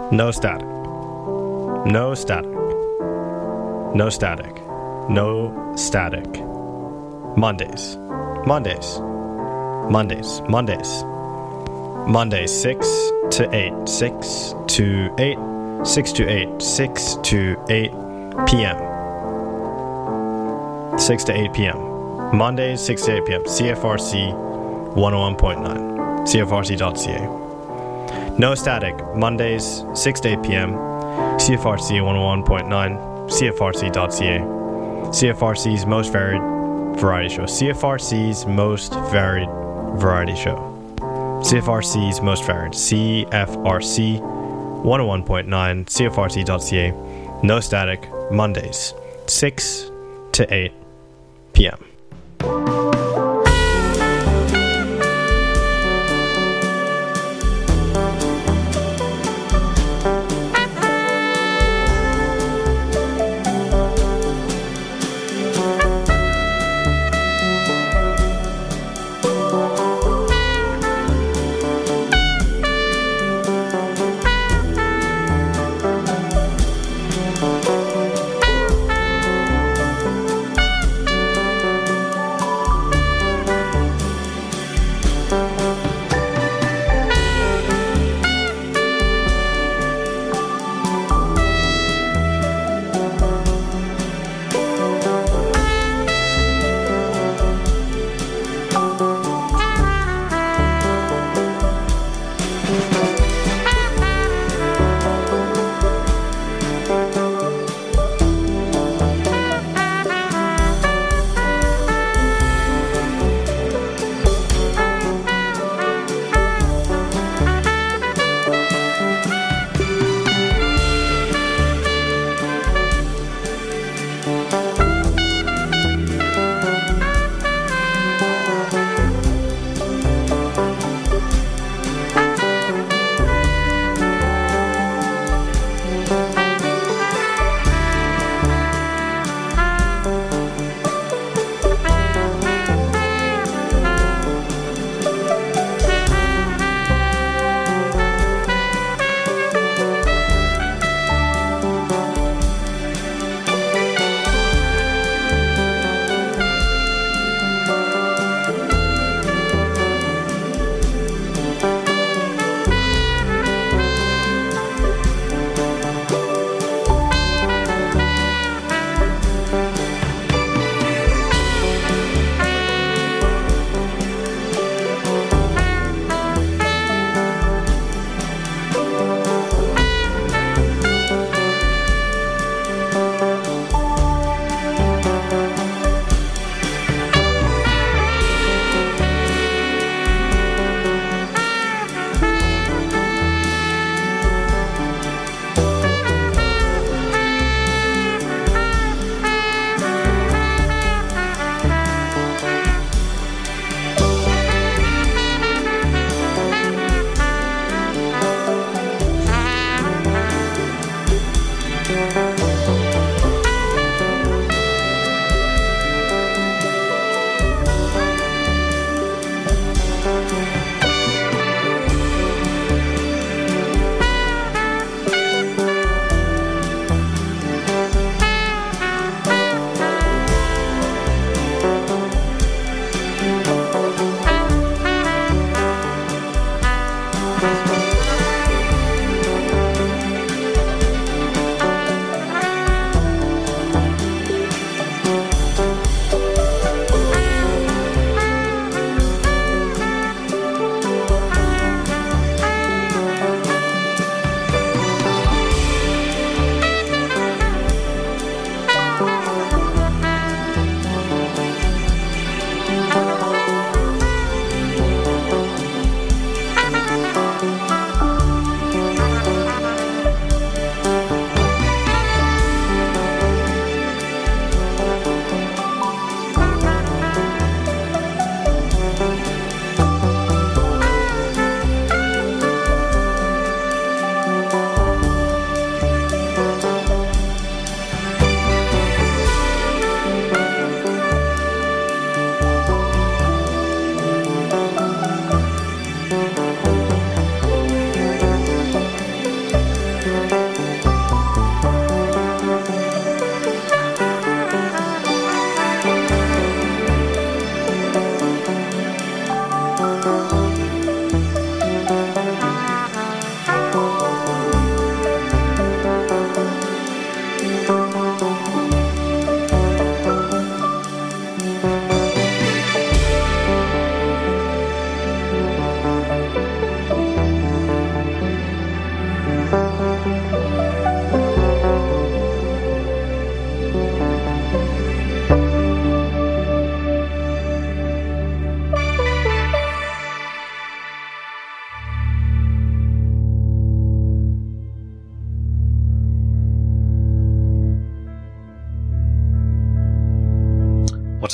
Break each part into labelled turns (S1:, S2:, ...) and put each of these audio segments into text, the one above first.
S1: No static. No static. No static. No static. Mondays. Mondays. Mondays. Mondays. Mondays 6 to 8. 6 to 8. 6 to 8. 6 to 8 p.m. 6 to 8 p.m. Mondays 6 to 8 p.m. CFRC 101.9. CFRC.ca. No static. Mondays 6 to 8 p.m. CFRC 101.9. CFRC.ca. CFRC's most varied variety show. CFRC's most varied variety show. CFRC's most varied. CFRC 101.9. CFRC.ca. No static. Mondays 6 to 8 p.m.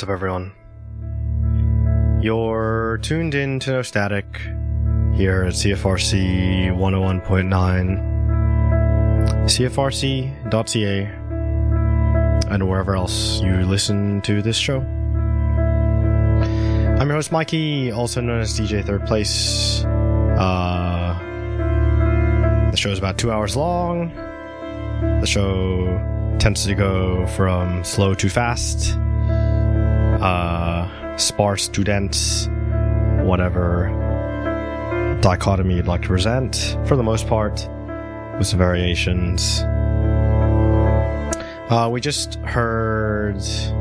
S1: What's up, everyone? You're tuned in to No Static here at CFRC 101.9, CFRC.ca, and wherever else you listen to this show. I'm your host, Mikey, also known as DJ Third Place. The show is about 2 hours long. The show tends to go from slow to fast, sparse to dense, whatever dichotomy you'd like to present, for the most part, with some variations. We just heard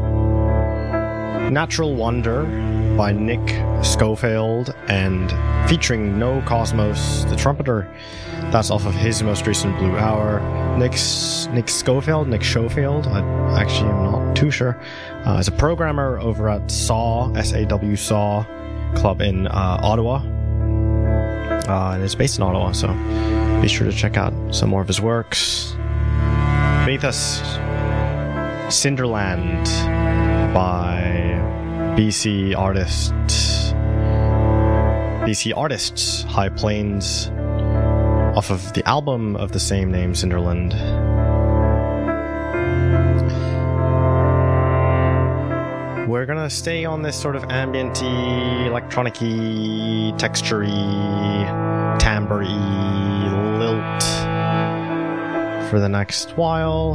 S1: Natural Wonder by Nick Schofield and featuring No Cosmos, the trumpeter. That's off of his most recent Blue Hour. Nick Schofield, I actually am not too sure. Is a programmer over at SAW, S-A-W SAW Club in Ottawa. And it's based in Ottawa, so be sure to check out some more of his works. Beneath us, Cinderland by BC Artists, High Plains, off of the album of the same name, Cinderland. We're gonna stay on this sort of ambient-y, electronic-y, texture-y, timbre-y lilt for the next while.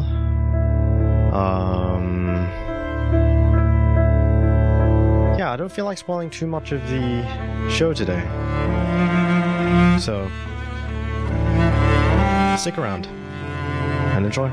S1: Yeah, I don't feel like spoiling too much of the show today. So, stick around and enjoy.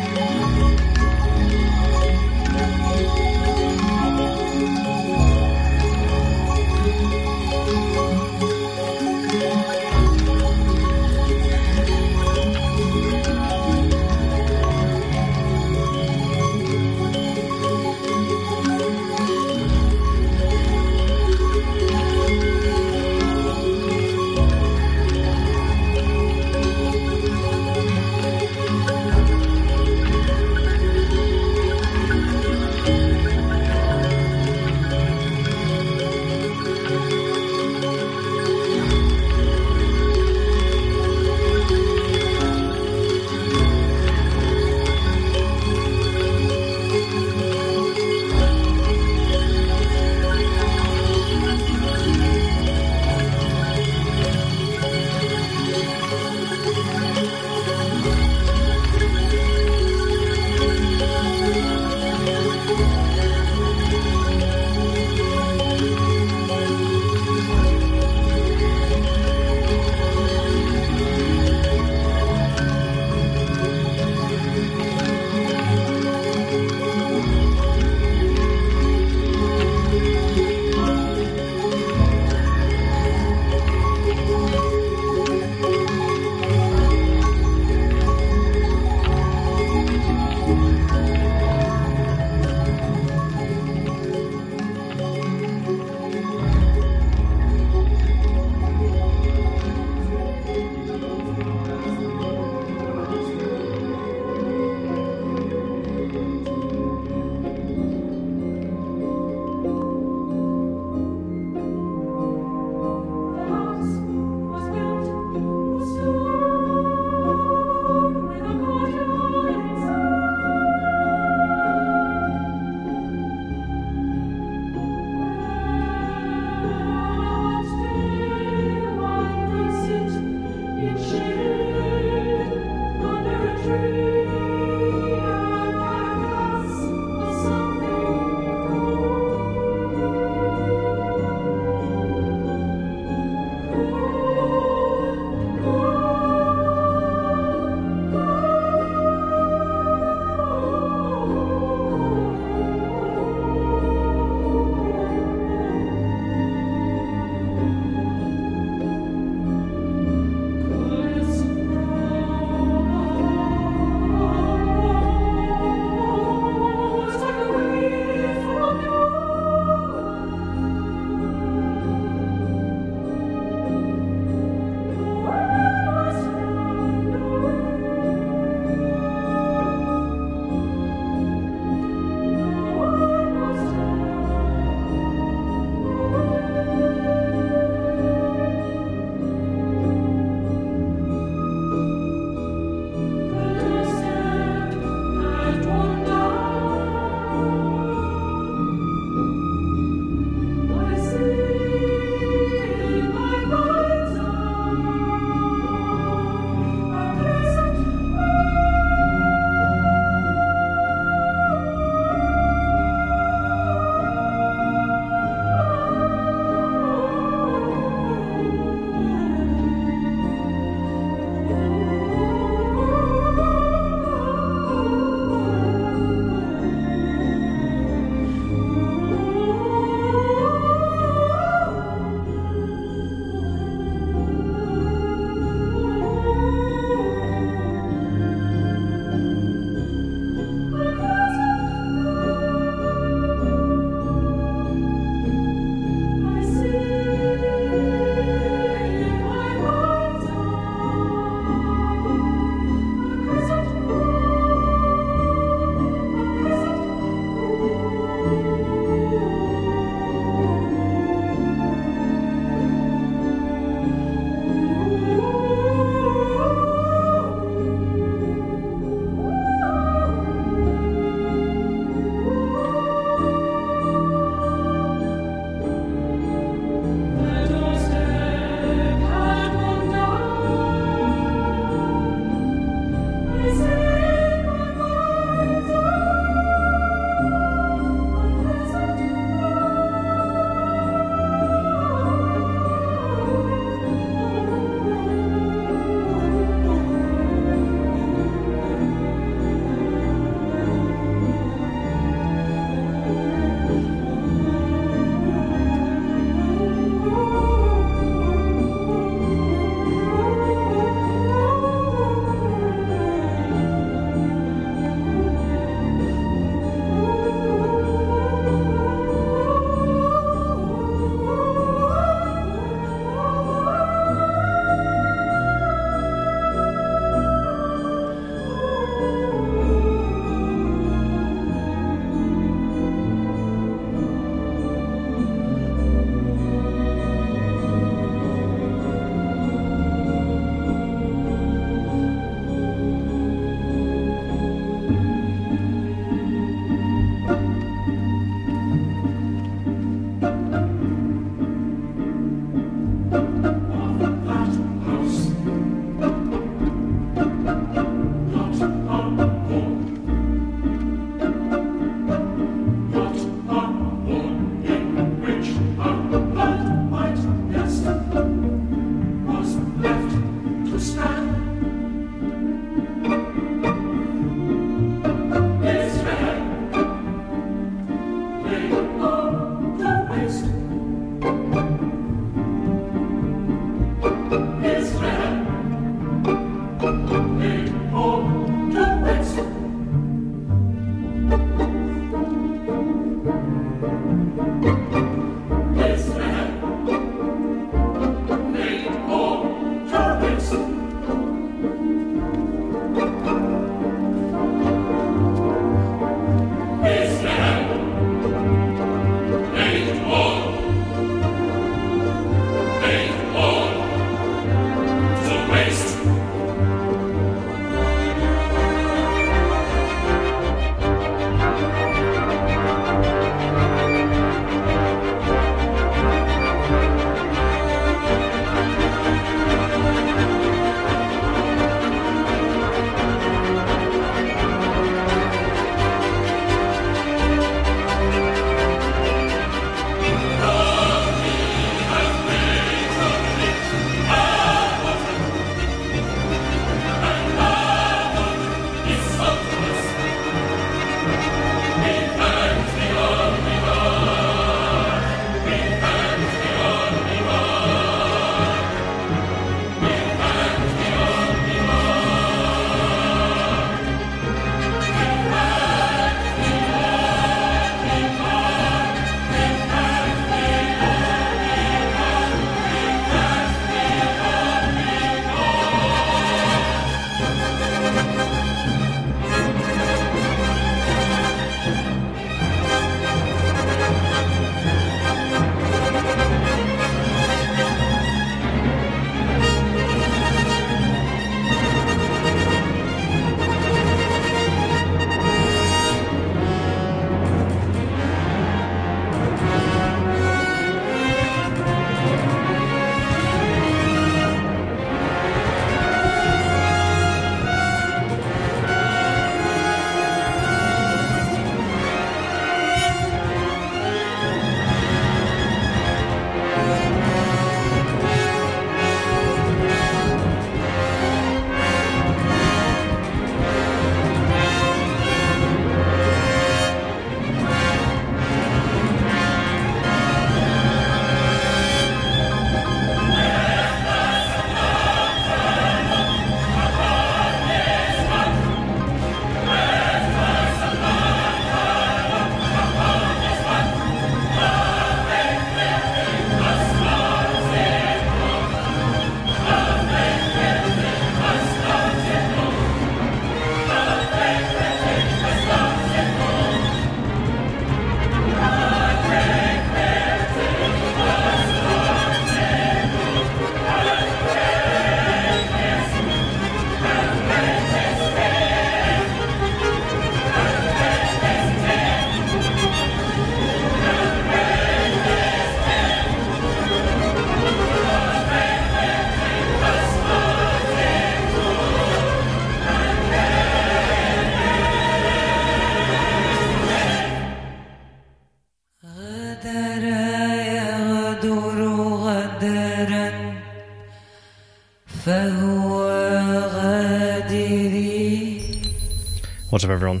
S1: What's up, everyone?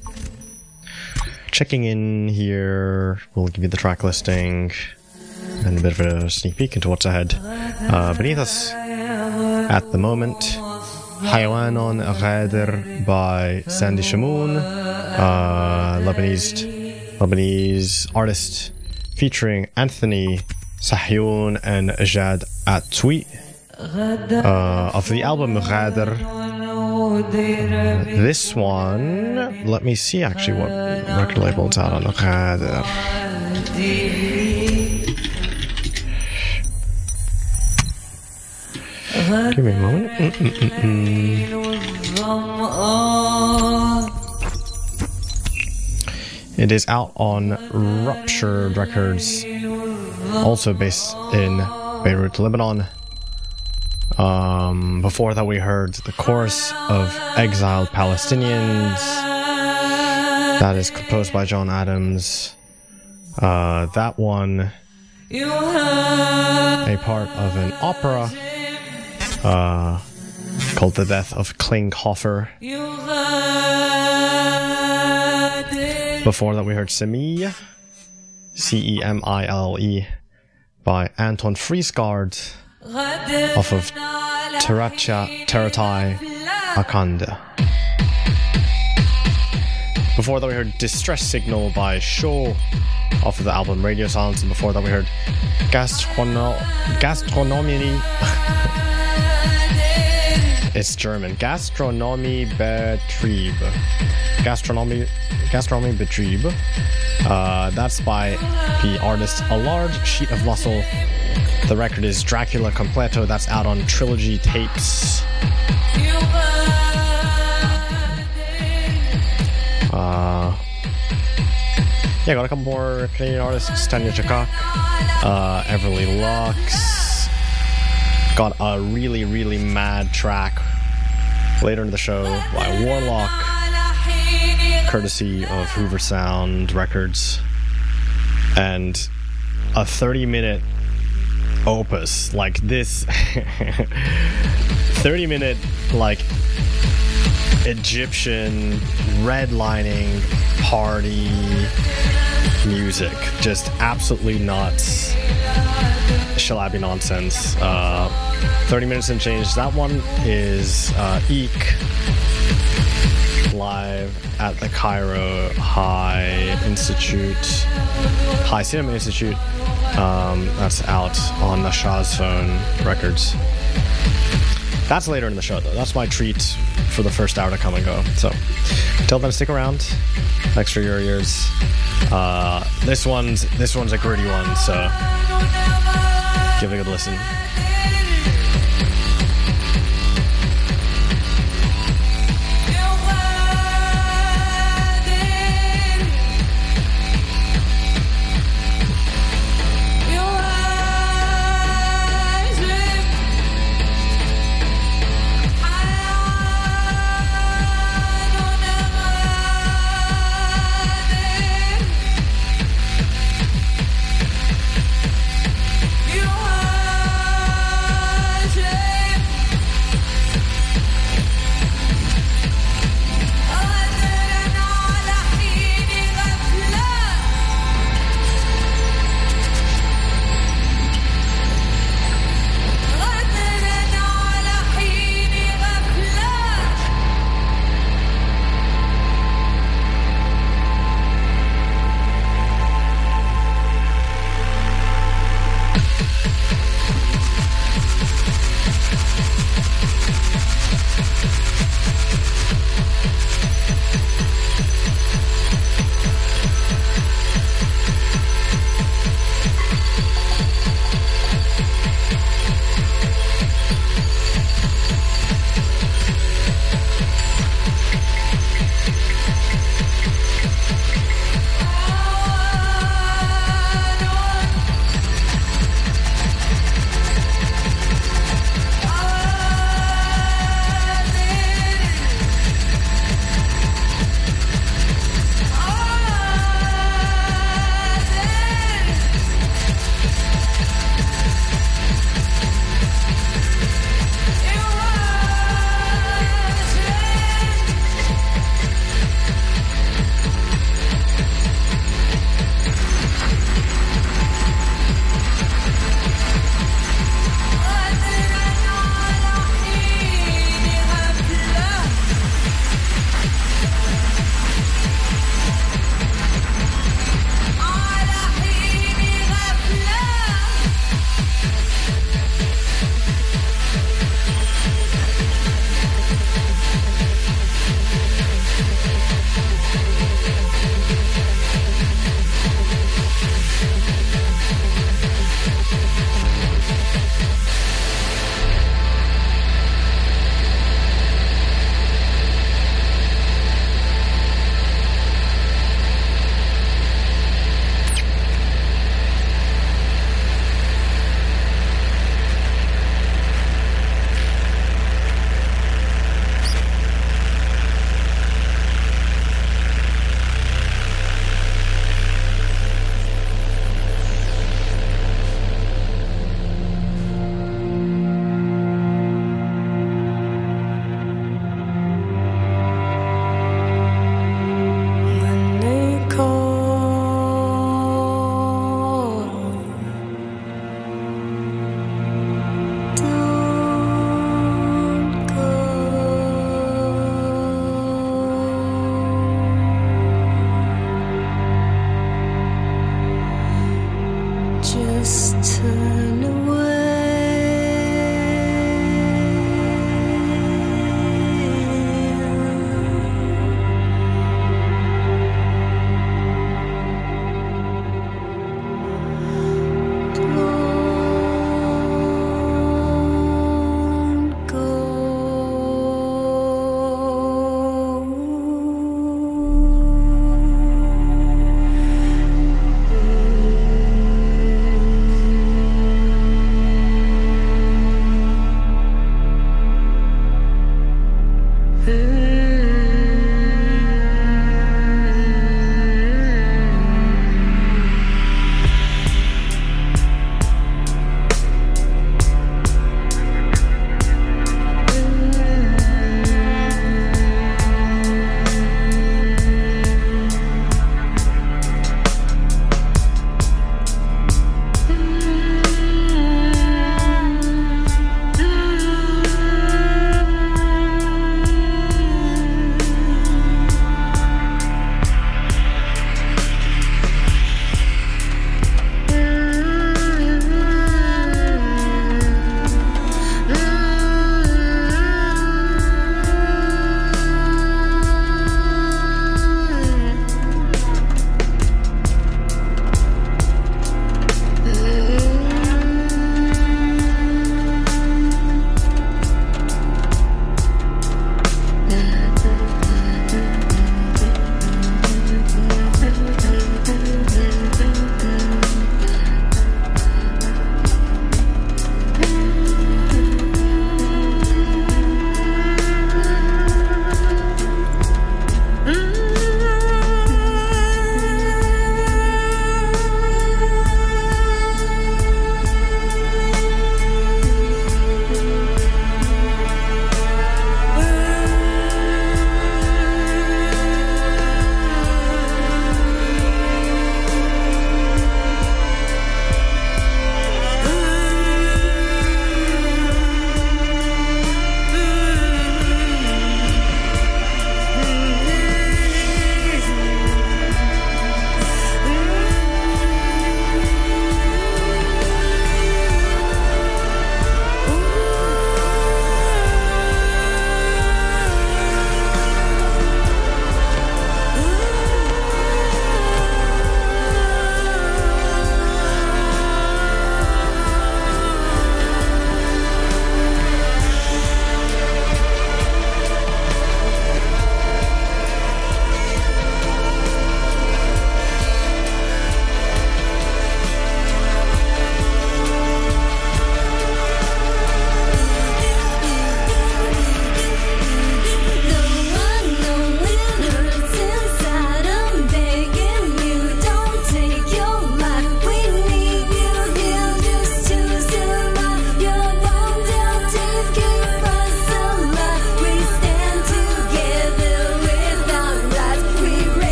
S1: Checking in here, we'll give you the track listing and a bit of a sneak peek into what's ahead. Beneath us at the moment, Hayawanon Ghadir by Sandy Shamoun, Lebanese artist featuring Anthony Sahyoun and Jad Atwi, of the album Ghadir. This one, let me see actually what record label it's out on. Ghadir. Give me a moment. It is out on Ruptured Records, also based in Beirut, Lebanon. Before that we heard the chorus of Exiled Palestinians. That is composed by John Adams. That one, a part of an opera called The Death of Klinghoffer. Before that we heard Semille, Cemile, by Anton Friesgaard, off of Teratai Akanda. Before that we heard Distress Signal by Shaw, off of the album Radio Silence, and before that we heard Gastronomie. It's German. Gastronomiebetrieb. Gastronomiebetrieb. That's by the artist A Large Sheet of Muscle. The record is Dracula Completo. That's out on Trilogy Tapes. Yeah, got a couple more Canadian artists. Tanya Chakak, Everly Lux. Got a really, really mad track later in the show by Warlock, courtesy of Hoover Sound Records. And a 30-minute opus like this. 30-minute, like, Egyptian redlining party music, just absolutely nuts, shalabi nonsense. 30 minutes and change. That one is Eek live at the Cairo High Cinema Institute. That's out on the Shah's Phone Records. That's later in the show, though. That's my treat for the first hour to come and go. So, till then, stick around. Thanks for your ears. This one's a gritty one, so give it a good listen.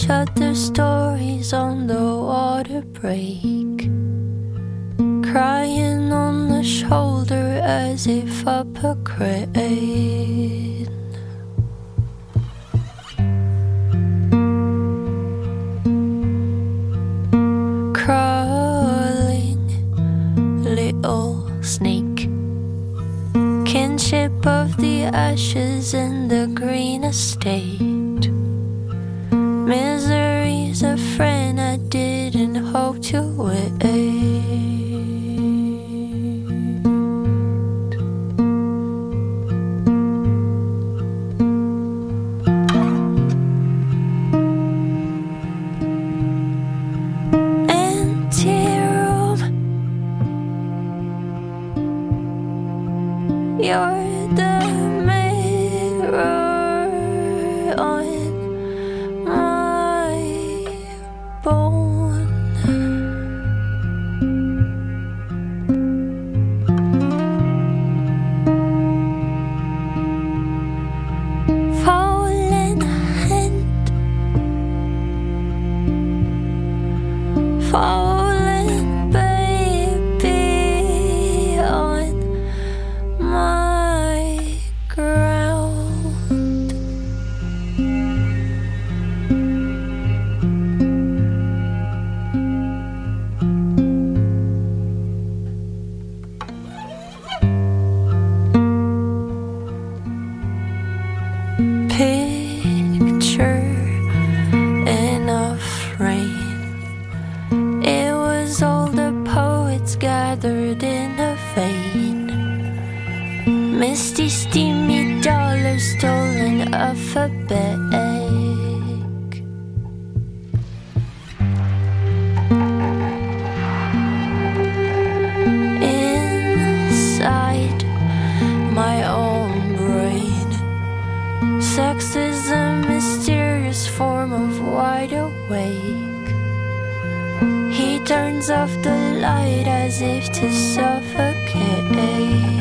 S2: shut their stories on the water break, crying on the shoulder as if up a crane. Crawling little snake, kinship of the ashes in the green estate. Misery's a friend I didn't hope to wait. You're the mirror on my bone. Fallen hand, fallen baby on my ground. Picture in a frame, it was all the poets gathered in a vein. Misty, steamy dollars stolen off a bag. Inside my own brain, sex is a mysterious form of wide awake. He turns off the light as if to suffocate.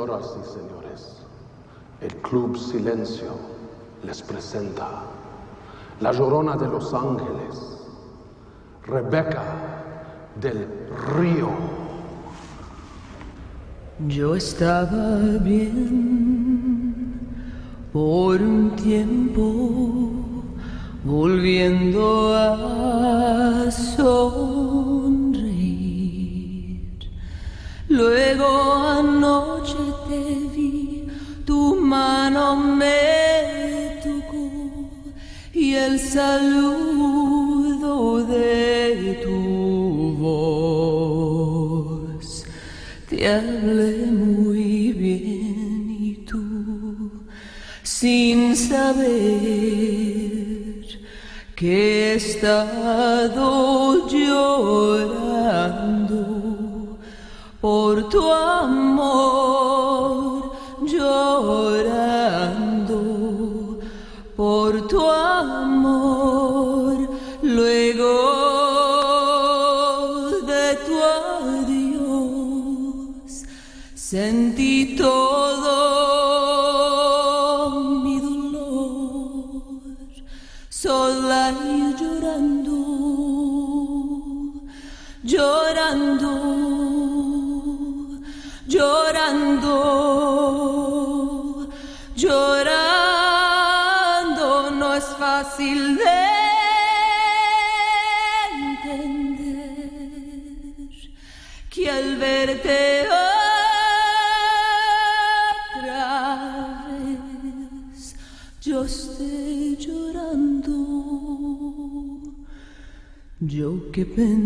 S3: Señoras y señores, el Club Silencio les presenta La Llorona de Los Ángeles, Rebeca del Río.
S4: Yo estaba bien por un tiempo, volviendo a sonreír. Luego anoche te vi, tu mano me tocó y el saludo de tu voz. Te hablé muy bien y tú, sin saber que he estado llorando por tu amor, llorando por tu amor. Luego de tu adiós sentí todo mi dolor, sola y llorando, llorando, llorando, llorando. No es fácil de entender que al verte otra vez yo esté llorando. Yo que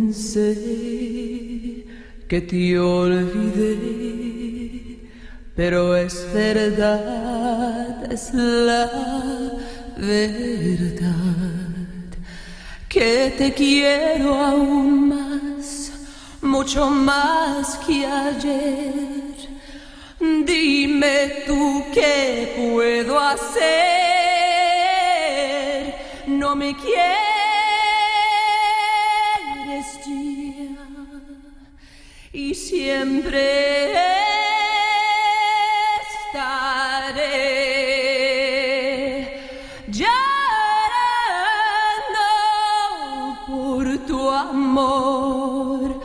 S4: pensé que te olvidé, pero es verdad, es la verdad, que te quiero aún más, mucho más que ayer. Dime tú qué puedo hacer, no me quieres ya y siempre estaré llorando por tu amor,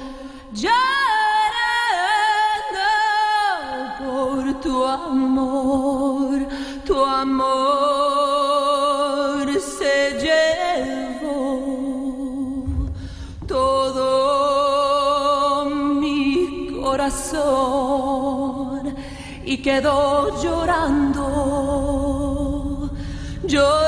S4: llorando por tu amor. Tu amor se llevó todo mi corazón y quedó llorando, llorando.